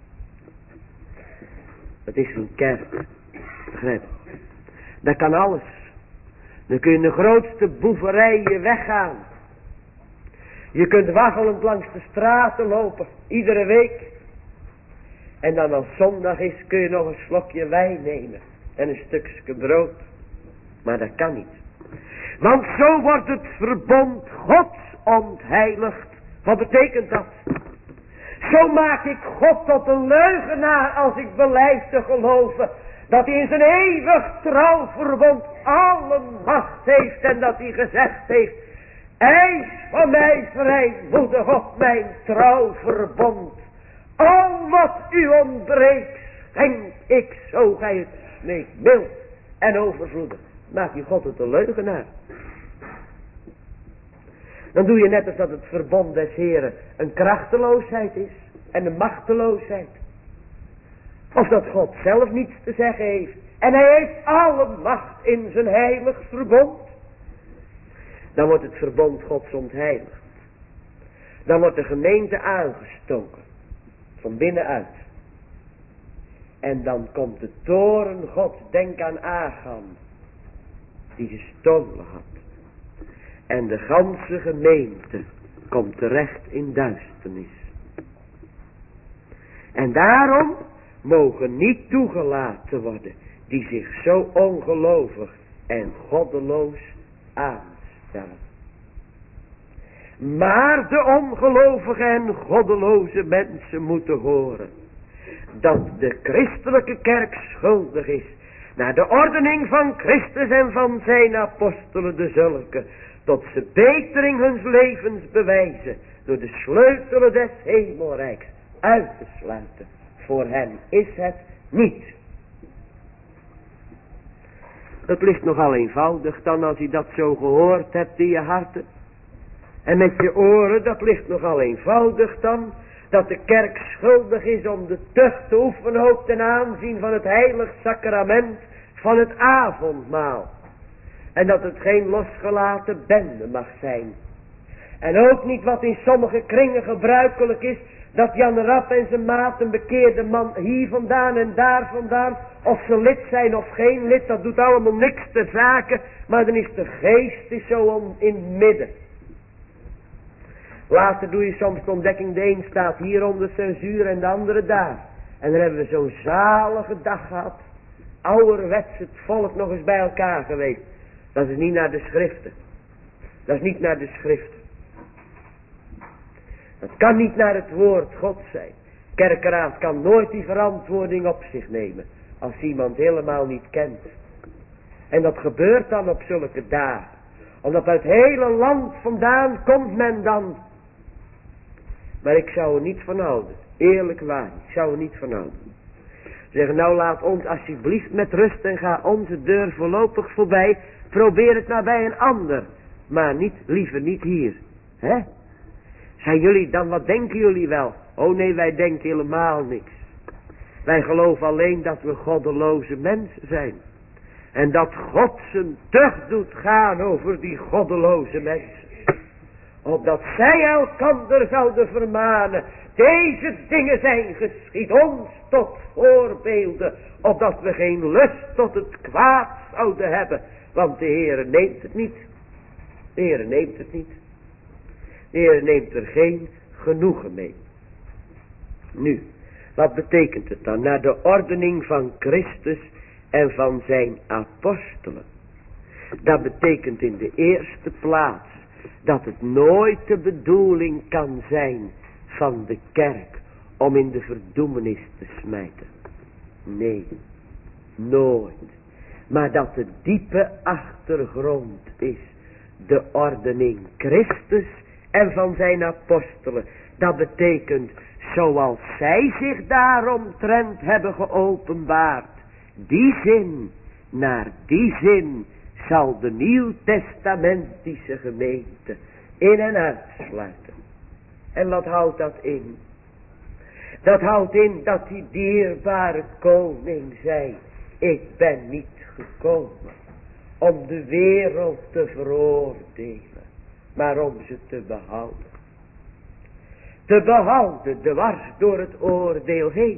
Het is een kerk. Begrijp je? Dat kan alles. Dan kun je de grootste boeverijen weggaan. Je kunt waggelend langs de straten lopen, iedere week. En dan als zondag is, kun je nog een slokje wijn nemen. En een stukje brood. Maar dat kan niet. Want zo wordt het verbond Gods ontheiligd. Wat betekent dat? Zo maak ik God tot een leugenaar als ik belijf te geloven dat hij in zijn eeuwig trouwverbond alle macht heeft en dat hij gezegd heeft: eis van mij vrijmoedig op mijn trouwverbond. Al wat u ontbreekt, schenk ik zo gij het smeekt, mild en overvloedig. Maak je God tot een leugenaar. Dan doe je net als dat het verbond des Heren een krachteloosheid is en een machteloosheid. Of dat God zelf niets te zeggen heeft. En hij heeft alle macht in zijn heilig verbond. Dan wordt het verbond Gods ontheiligd. Dan wordt de gemeente aangestoken. Van binnenuit. En dan komt de toren Gods. Denk aan Agam. Die gestolen had. En de ganse gemeente komt terecht in duisternis. En daarom mogen niet toegelaten worden die zich zo ongelovig en goddeloos aanstellen. Maar de ongelovige en goddeloze mensen moeten horen dat de christelijke kerk schuldig is naar de ordening van Christus en van zijn apostelen de zulke, tot ze betering huns levens bewijzen door de sleutelen des hemelrijks uit te sluiten. Voor hen is het niet. Het ligt nogal eenvoudig dan als je dat zo gehoord hebt in je harten. En met je oren, dat ligt nogal eenvoudig dan. Dat de kerk schuldig is om de tucht te oefenen ook ten aanzien van het heilig sacrament van het avondmaal. En dat het geen losgelaten bende mag zijn. En ook niet wat in sommige kringen gebruikelijk is. Dat Jan Rap en zijn maat een bekeerde man hier vandaan en daar vandaan. Of ze lid zijn of geen lid. Dat doet allemaal niks ter zake. Maar dan is de geest is zo om in het midden. Later doe je soms de ontdekking. De een staat hier onder censuur en de andere daar. En dan hebben we zo'n zalige dag gehad. Ouderwets het volk nog eens bij elkaar geweest. Dat is niet naar de schriften. Dat is niet naar de schriften. Dat kan niet naar het woord God zijn. Kerkeraad kan nooit die verantwoording op zich nemen. Als iemand helemaal niet kent. En dat gebeurt dan op zulke dagen. Omdat uit het hele land vandaan komt men dan. Maar ik zou er niet van houden. Eerlijk waar. Ik zou er niet van houden. Zeggen nou laat ons alsjeblieft met rust en ga onze deur voorlopig voorbij. Probeer het nou bij een ander. Maar niet, liever niet hier. Hè? Zijn jullie dan, wat denken jullie wel? Oh nee, wij denken helemaal niks. Wij geloven alleen dat we goddeloze mensen zijn. En dat God zijn tucht doet gaan over die goddeloze mensen. Opdat zij elkander zouden vermanen. Deze dingen zijn geschied ons tot voorbeelden. Opdat we geen lust tot het kwaad zouden hebben. Want de Heere neemt het niet. De Heere neemt het niet. De Heer neemt er geen genoegen mee. Nu, wat betekent het dan? Naar de ordening van Christus en van zijn apostelen. Dat betekent in de eerste plaats dat het nooit de bedoeling kan zijn van de kerk om in de verdoemenis te smijten. Nee, nooit. Maar dat de diepe achtergrond is de ordening Christus en van zijn apostelen. Dat betekent, zoals zij zich daaromtrent hebben geopenbaard, die zin, naar die zin zal de nieuwtestamentische gemeente in en uitsluiten. En wat houdt dat in? Dat houdt in dat die dierbare koning zei, ik ben niet gekomen om de wereld te veroordelen, maar om ze te behouden. Te behouden, dwars door het oordeel heen.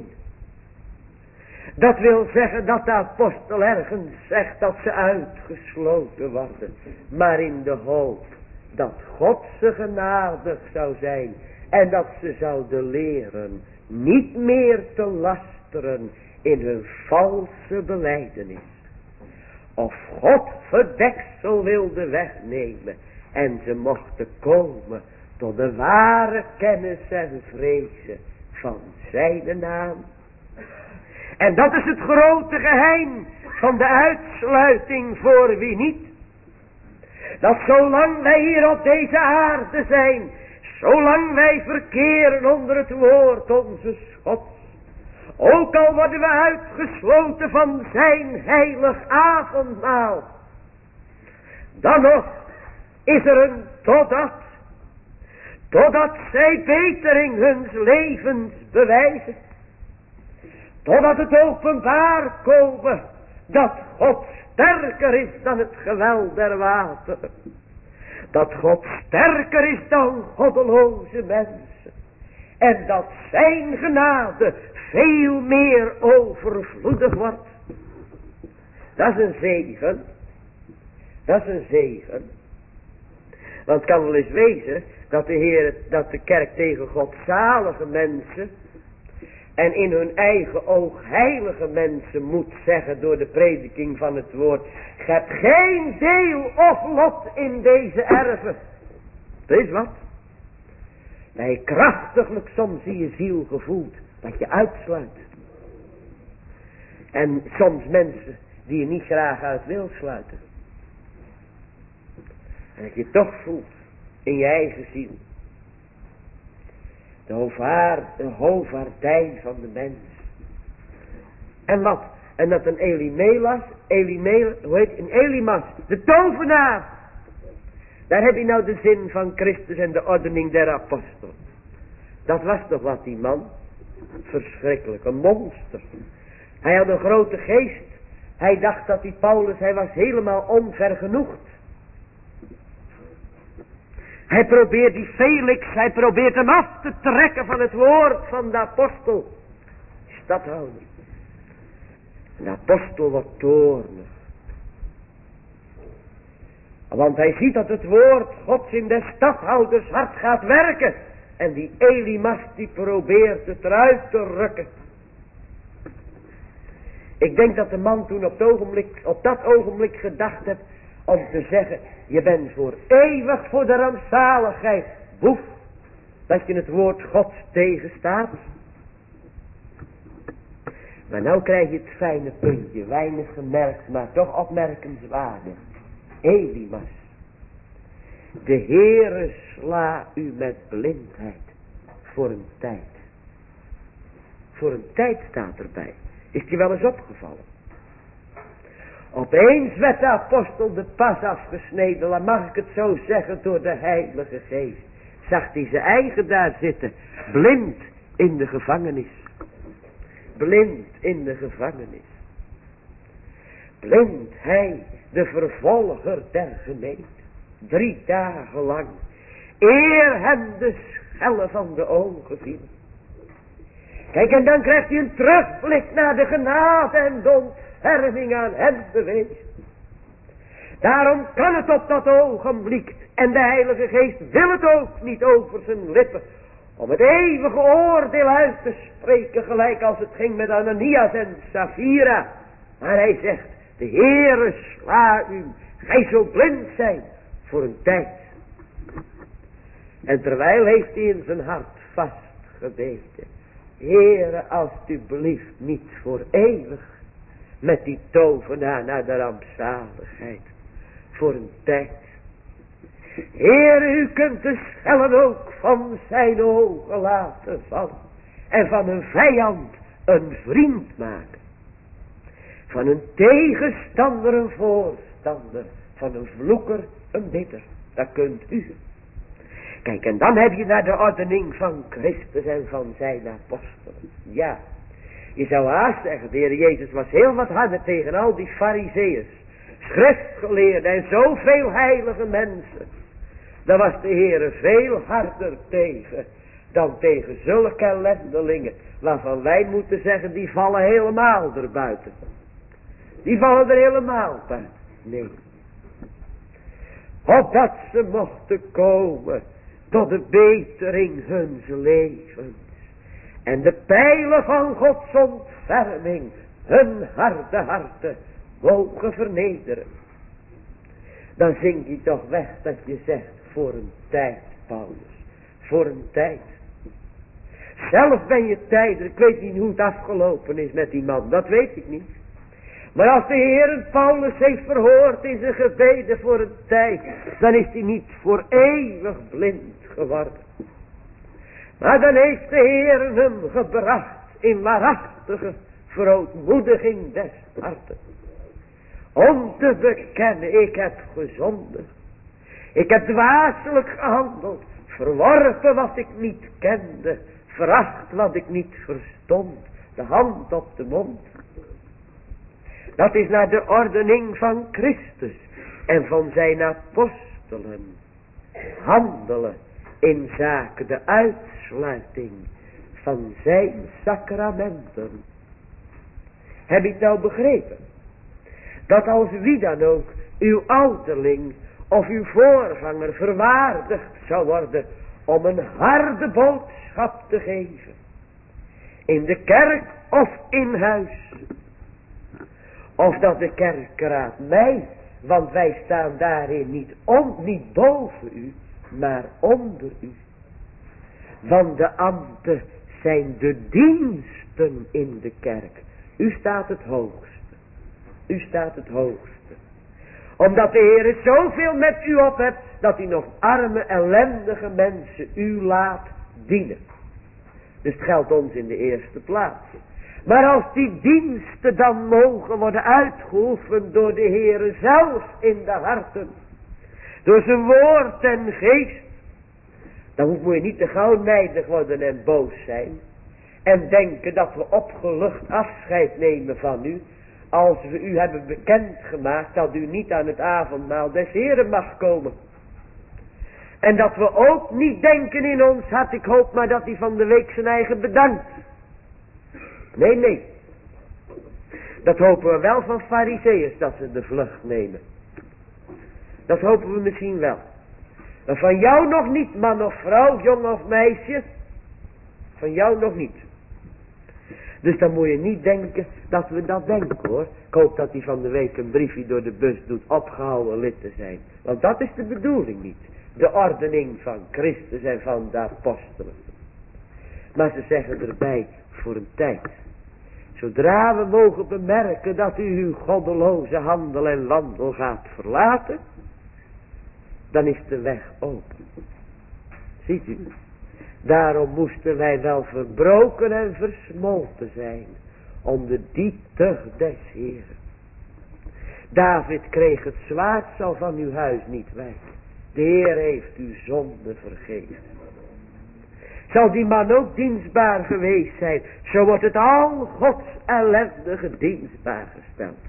Dat wil zeggen dat de apostel ergens zegt dat ze uitgesloten worden. Maar in de hoop dat God ze genadig zou zijn. En dat ze zouden leren niet meer te lasteren in hun valse belijdenis. Of God het deksel wilde wegnemen. En ze mochten komen tot de ware kennis en vrezen van zijn naam. En dat is het grote geheim van de uitsluiting voor wie niet. Dat zolang wij hier op deze aarde zijn, zolang wij verkeren onder het woord onze Gods, ook al worden we uitgesloten van zijn heilig avondmaal, dan nog is er een totdat totdat zij betering huns levens bewijzen. Totdat het openbaar komen dat God sterker is dan het geweld der wateren. Dat God sterker is dan goddeloze mensen. En dat zijn genade veel meer overvloedig wordt. Dat is een zegen. Dat is een zegen. Want het kan wel eens wezen dat de Heer, dat de kerk tegen godzalige mensen en in hun eigen oog heilige mensen moet zeggen door de prediking van het woord: ge hebt geen deel of lot in deze erven. Dat is wat. Dat je krachtiglijk soms in je ziel gevoelt dat je uitsluit. En soms mensen die je niet graag uit wil sluiten. En dat je toch voelt in je eigen ziel de hovaar, de hovaardij van de mens. En wat? En dat een Elimelas, Elimelas, hoe heet het? Een Elimas, de tovenaar. Daar heb je nou de zin van Christus en de ordening der apostelen. Dat was toch wat die man? Verschrikkelijk, een monster. Hij had een grote geest. Hij dacht dat die Paulus, hij was helemaal onvergenoegd. Hij probeert die Felix, hij probeert hem af te trekken van het woord van de apostel. Stadhouder. En de apostel wordt toornig. Want hij ziet dat het woord Gods in de stadhouders hart gaat werken. En die Elimas die probeert het eruit te rukken. Ik denk dat de man toen op, het ogenblik, op dat ogenblik gedacht heeft om te zeggen: je bent voor eeuwig voor de rampzaligheid boef, dat je het woord Gods tegenstaat. Maar nou krijg je het fijne puntje, weinig gemerkt, maar toch opmerkenswaardig. Elimas. De Heere sla u met blindheid voor een tijd. Voor een tijd staat erbij. Is die wel eens opgevallen? Opeens werd de apostel de pas afgesneden, dan mag ik het zo zeggen, door de Heilige Geest. Zag hij zijn eigen daar zitten, blind in de gevangenis. Blind in de gevangenis. Blind hij, de vervolger der gemeente. Drie dagen lang. Eer hem de schellen van de ogen viel. Kijk, en dan krijgt hij een terugblik naar de genade en de ontferming aan hem bewezen. Daarom kan het op dat ogenblik, en de Heilige Geest wil het ook niet over zijn lippen, om het eeuwige oordeel uit te spreken, gelijk als het ging met Ananias en Sapphira. Maar hij zegt: de Heere sla u, gij zult blind zijn voor een tijd. En terwijl heeft hij in zijn hart vastgebeten: Heere, alstublieft niet voor eeuwig met die tovenaar naar de rampzaligheid. Voor een tijd. Heere, u kunt de schellen ook van zijn ogen laten vallen. En van een vijand een vriend maken. Van een tegenstander een voorstander. Van een vloeker een bidder. Dat kunt u. Kijk, en dan heb je naar de ordening van Christus en van zijn apostelen. Ja, je zou haast zeggen, de Heer Jezus was heel wat harder tegen al die farizeeërs, schriftgeleerden en zoveel heilige mensen. Daar was de Heer veel harder tegen dan tegen zulke ellendelingen, waarvan wij moeten zeggen, die vallen helemaal erbuiten. Die vallen er helemaal buiten. Nee. Opdat ze mochten komen tot de betering huns levens. En de pijlen van Gods ontferming hun harde harten mogen vernederen. Dan zing je toch weg dat je zegt: voor een tijd, Paulus. Voor een tijd. Zelf ben je tijdelijk. Ik weet niet hoe het afgelopen is met die man. Dat weet ik niet. Maar als de Heer Paulus heeft verhoord in zijn gebeden voor een tijd, dan is hij niet voor eeuwig blind geworden. Maar dan heeft de Heer hem gebracht in waarachtige verootmoediging des harten. Om te bekennen: ik heb gezondigd. Ik heb dwaaselijk gehandeld. verworpen wat ik niet kende, veracht wat ik niet verstond, de hand op de mond. Dat is naar de ordening van Christus en van zijn apostelen. Handelen in zaken de uitsluiting van zijn sacramenten. Heb je het nou begrepen? Dat als wie dan ook uw ouderling of uw voorganger verwaardigd zou worden om een harde boodschap te geven. In de kerk of in huis. Of dat de kerkraad mij, want wij staan daarin niet, om, niet boven u, maar onder u. Want de ambten zijn de diensten in de kerk. U staat het hoogste. U staat het hoogste. Omdat de Heer zoveel met u op hebt, dat hij nog arme, ellendige mensen u laat dienen. Dus het geldt ons in de eerste plaats. Maar als die diensten dan mogen worden uitgeoefend door de Heer zelf in de harten. Door zijn woord en geest. Dan moet je niet te gauw nijdig worden en boos zijn. En denken dat we opgelucht afscheid nemen van u. Als we u hebben bekendgemaakt dat u niet aan het avondmaal des Heren mag komen. En dat we ook niet denken in ons hart, ik hoop maar dat hij van de week zijn eigen bedankt. Nee, nee. Dat hopen we wel van farizeeërs dat ze de vlucht nemen. Dat hopen we misschien wel. Maar van jou nog niet, man of vrouw, jong of meisje. Van jou nog niet. Dus dan moet je niet denken dat we dat denken hoor. Ik hoop dat hij van de week een briefje door de bus doet opgehouden lid te zijn. Want dat is de bedoeling niet. De ordening van Christus en van de apostelen. Maar ze zeggen erbij voor een tijd. Zodra we mogen bemerken dat u uw goddeloze handel en wandel gaat verlaten. Dan is de weg open. Ziet u. Daarom moesten wij wel verbroken en versmolten zijn. Onder die tucht des Heren. David kreeg het zwaard, zal van uw huis niet wijken. De Heer heeft uw zonde vergeven. Zal die man ook dienstbaar geweest zijn, zo wordt het al Gods ellendige dienstbaar gesteld.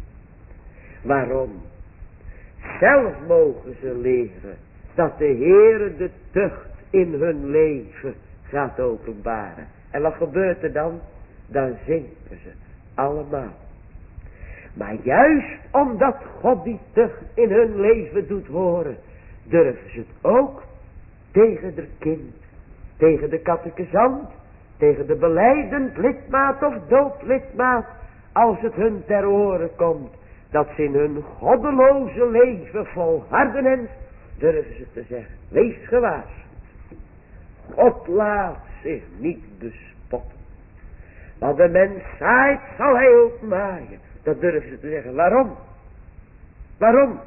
Waarom? Zelf mogen ze leren dat de Heere de tucht in hun leven gaat openbaren. En wat gebeurt er dan? Dan zinken ze allemaal. Maar juist omdat God die tucht in hun leven doet horen, durven ze het ook tegen de kind, tegen de catechizant, tegen de belijdend lidmaat of doodlidmaat, als het hun ter oren komt, dat ze in hun goddeloze leven volharden en durven ze te zeggen, wees gewaarschuwd. God laat zich niet bespotten. Wat de mens zaait, zal hij ook maaien. Dat durven ze te zeggen. Waarom? Waarom?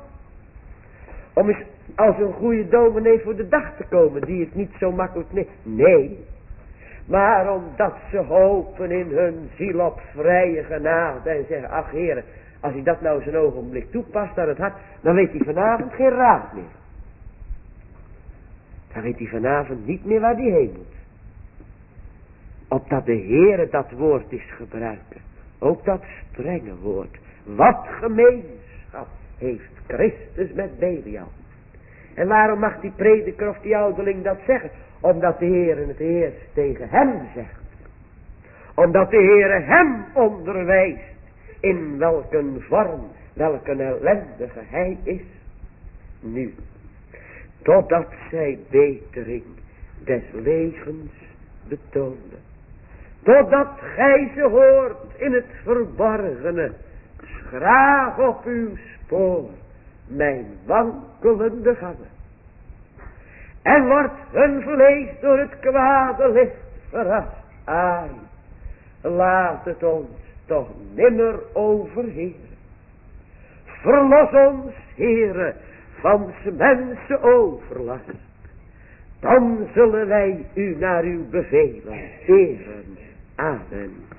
Om eens als een goede dominee voor de dag te komen, die het niet zo makkelijk neemt. Nee. Maar omdat ze hopen in hun ziel op vrije genade en zeggen, ach heren, als hij dat nou eens een ogenblik toepast aan het hart, dan weet hij vanavond geen raad meer. Dan weet hij vanavond niet meer waar hij heen moet. Opdat de Heere dat woord is gebruiken. Ook dat strenge woord. Wat gemeenschap heeft Christus met Belial. En waarom mag die prediker of die ouderling dat zeggen? Omdat de Heere het eerst tegen hem zegt. Omdat de Heere hem onderwijst. In welke vorm, welke ellendige hij is. Nu. Totdat zij betering des levens betonen. Totdat gij ze hoort in het verborgene. Schraag op uw spoor. Mijn wankelende gangen. En wordt hun vlees door het kwade licht verrast. Ai, laat het ons toch nimmer overheren. Verlos ons, Heere, van 's mensen overlast. Dan zullen wij u naar uw bevelen eren. Amen.